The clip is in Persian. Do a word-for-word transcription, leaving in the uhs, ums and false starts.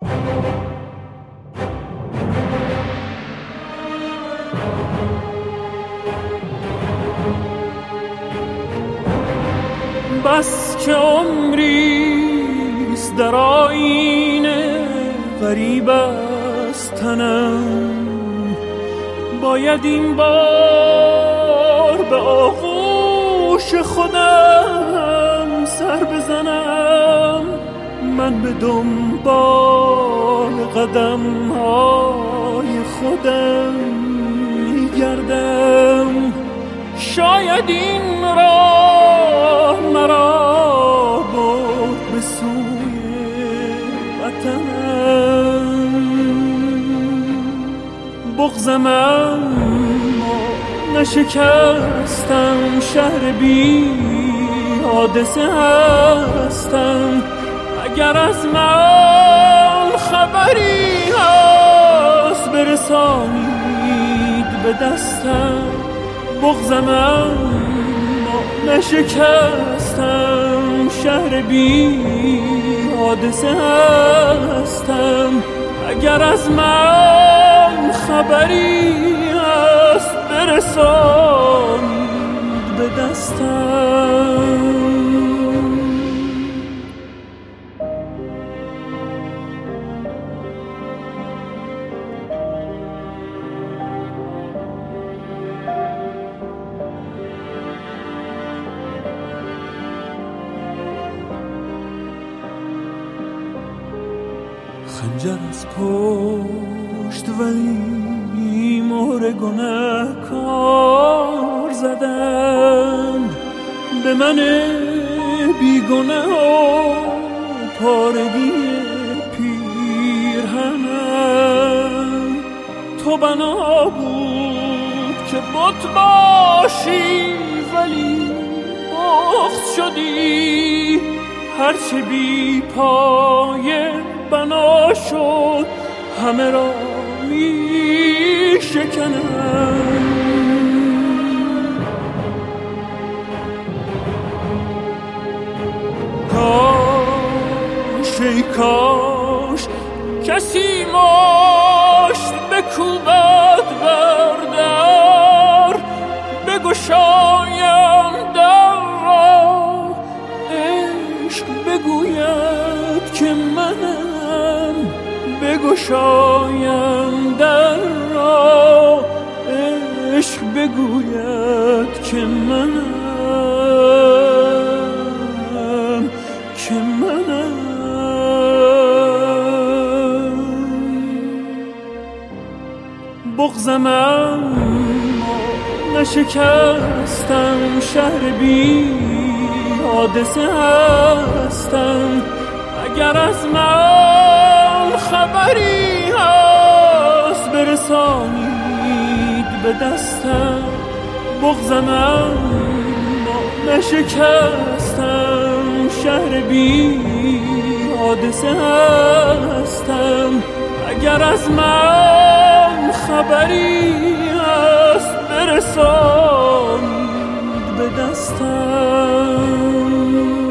بس که عمریست در آیینه غریب از تنم، باید این بار به آغوش خودم سر بزنم. من به دنبال قدم های خودم میگردم، شاید این راه مرا برد به سوی وطنم. بغضم اما نشکستم، شهر بی حادثه هستم. اگر از من خبری هست برسانید به دستم. بغضم اما نشکستم، شهر بی حادثه هستم. اگر از من خبری هست برسانید به دستم. خنجر از پشت ولی مهر گنه‌کار زدند به من بیگناه و پارگی پیرهنم. تو بنا بود که بت باشی ولی بغض شدی، هرچه بی پایه بنا شد همه را می شکنم. کاش ای کاش کسی مشت بکوبد بر در، بگشایم در را عشق بگوید که منم. بگشایم در را عشق بگوید که منم، که منم. بغضم اما نشکستم، شهر بی حادثه هستم. اگر از من خبری هست برسانید به دستم. بغضم اما نشکستم، شهر بی حادثه هستم. اگر از من خبری هست برسانید به دستم.